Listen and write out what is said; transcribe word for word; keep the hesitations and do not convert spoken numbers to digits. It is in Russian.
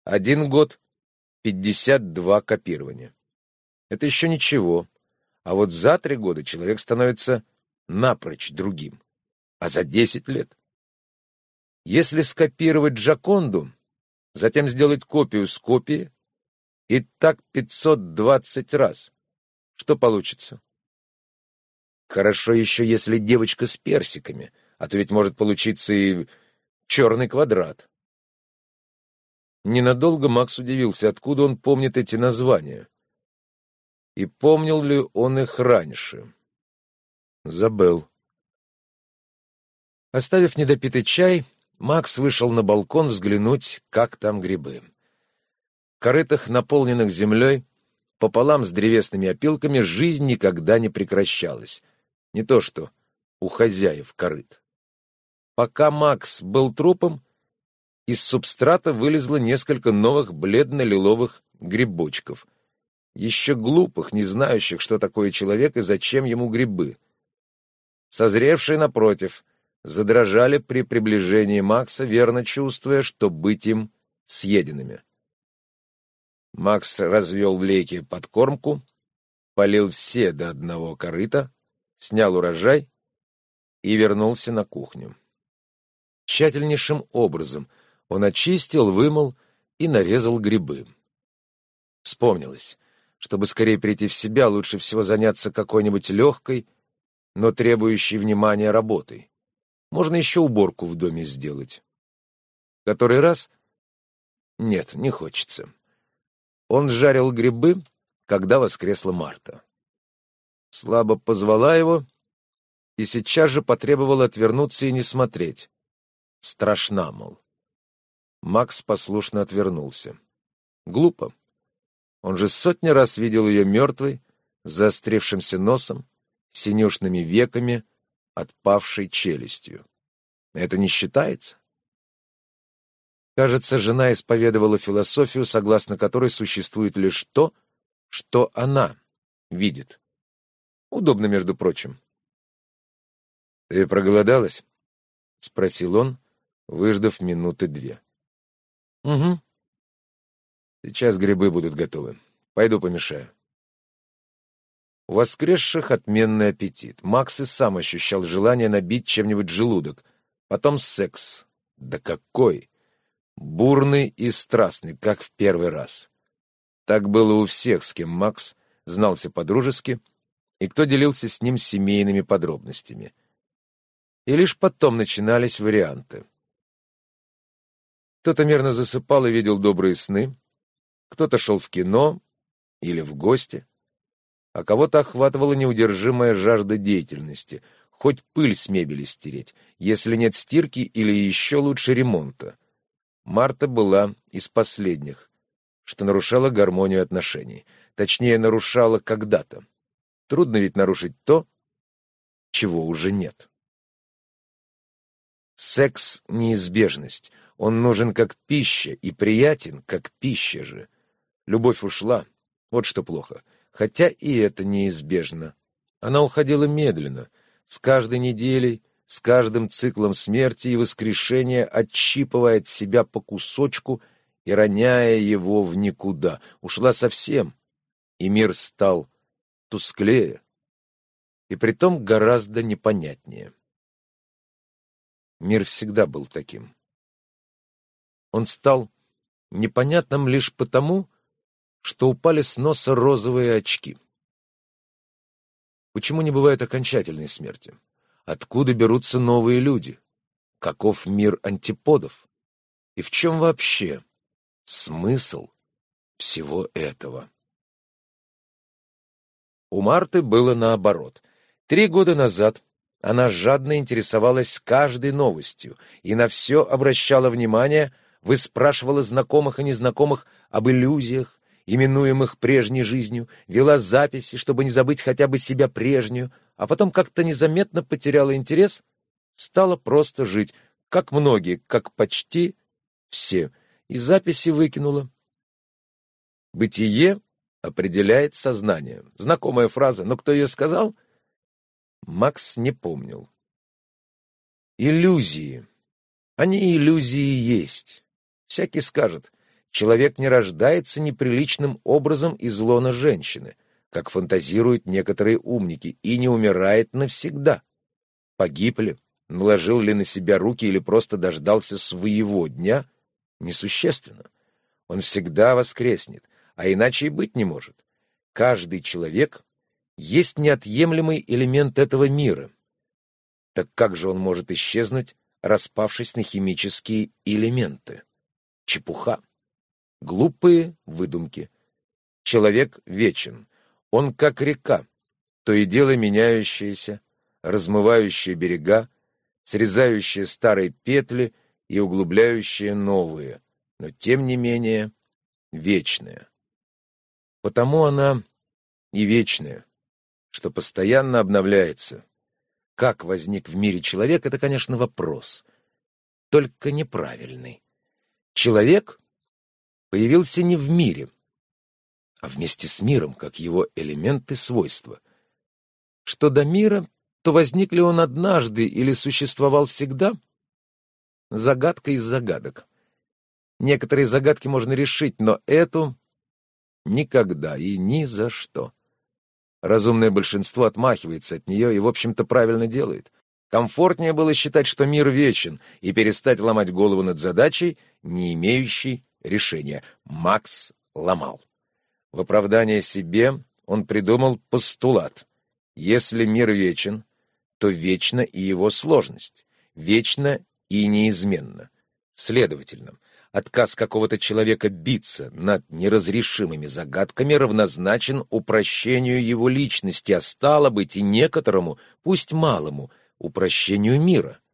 Один год — пятьдесят два копирования. Это еще ничего. А вот за три года человек становится напрочь другим. А за десять лет? Если скопировать Джоконду, затем сделать копию с копии, и так пятьсот двадцать раз, что получится? Хорошо еще, если девочка с персиками, а то ведь может получиться и черный квадрат. Ненадолго Макс удивился, откуда он помнит эти названия. И помнил ли он их раньше? Забыл. Оставив недопитый чай, Макс вышел на балкон взглянуть, как там грибы. В корытах, наполненных землей, пополам с древесными опилками, жизнь никогда не прекращалась. Не то что у хозяев корыт. Пока Макс был трупом, из субстрата вылезло несколько новых бледно-лиловых грибочков. Еще глупых, не знающих, что такое человек и зачем ему грибы. Созревшие, напротив, задрожали при приближении Макса, верно чувствуя, что быть им съеденными. Макс развел в лейке подкормку, полил все до одного корыта, снял урожай и вернулся на кухню. Тщательнейшим образом он очистил, вымыл и нарезал грибы. Вспомнилось, чтобы скорее прийти в себя, лучше всего заняться какой-нибудь легкой, но требующей внимания работой. Можно еще уборку в доме сделать. Который раз? Нет, не хочется. Он жарил грибы, когда воскресла Марта. Слабо позвала его и сейчас же потребовала отвернуться и не смотреть. Страшна, мол. Макс послушно отвернулся. Глупо. Он же сотни раз видел ее мертвой, с заострившимся носом, синюшными веками, отпавшей челюстью. Это не считается? Кажется, жена исповедовала философию, согласно которой существует лишь то, что она видит. Удобно, между прочим. — Ты проголодалась? — спросил он, выждав минуты две. — Угу. — Сейчас грибы будут готовы. Пойду помешаю. У воскресших отменный аппетит. Макс и сам ощущал желание набить чем-нибудь желудок. Потом секс. Да какой! Бурный и страстный, как в первый раз. Так было у всех, с кем Макс знался по-дружески, и кто делился с ним семейными подробностями. И лишь потом начинались варианты. Кто-то мирно засыпал и видел добрые сны, кто-то шел в кино или в гости, а кого-то охватывала неудержимая жажда деятельности, хоть пыль с мебели стереть, если нет стирки или еще лучше ремонта. Марта была из последних, что нарушало гармонию отношений. Точнее, нарушала когда-то. Трудно ведь нарушить то, чего уже нет. Секс — неизбежность. Он нужен как пища и приятен, как пища же. Любовь ушла. Вот что плохо. Хотя и это неизбежно. Она уходила медленно, с каждой неделей, с каждым циклом смерти и воскрешения, отщипывая от себя по кусочку и роняя его в никуда. Ушла совсем, и мир стал тусклее, и притом гораздо непонятнее. Мир всегда был таким. Он стал непонятным лишь потому, что упали с носа розовые очки. Почему не бывает окончательной смерти? Откуда берутся новые люди? Каков мир антиподов? И в чем вообще смысл всего этого? У Марты было наоборот. Три года назад она жадно интересовалась каждой новостью и на все обращала внимание, выспрашивала знакомых и незнакомых об иллюзиях, именуемых прежней жизнью, вела записи, чтобы не забыть хотя бы себя прежнюю, а потом как-то незаметно потеряла интерес, стала просто жить, как многие, как почти все, и записи выкинула. Бытие определяет сознание. Знакомая фраза, но кто ее сказал? Макс не помнил. Иллюзии. Они иллюзии есть. Всякий скажет, Человек не рождается неприличным образом из лона женщины, как фантазируют некоторые умники, и не умирает навсегда. Погиб ли, наложил ли на себя руки или просто дождался своего дня, несущественно. Он всегда воскреснет, а иначе и быть не может. Каждый человек есть неотъемлемый элемент этого мира. Так как же он может исчезнуть, распавшись на химические элементы? Чепуха. Глупые выдумки. Человек вечен. Он как река, то и дело меняющаяся, размывающая берега, срезающая старые петли и углубляющая новые, но тем не менее вечная. Потому она и вечная, что постоянно обновляется. Как возник в мире человек — это, конечно, вопрос, только неправильный. Человек появился не в мире, а вместе с миром, как его элемент и свойства. Что до мира, то возник ли он однажды или существовал всегда? Загадка из загадок. Некоторые загадки можно решить, но эту никогда и ни за что. Разумное большинство отмахивается от нее и, в общем-то, правильно делает. Комфортнее было считать, что мир вечен, и перестать ломать голову над задачей, не имеющей решения. Макс ломал. В оправдание себе он придумал постулат. Если мир вечен, то вечна и его сложность, вечна и неизменна. Следовательно, отказ какого-то человека биться над неразрешимыми загадками равнозначен упрощению его личности, а стало быть и некоторому, пусть малому, упрощению мира.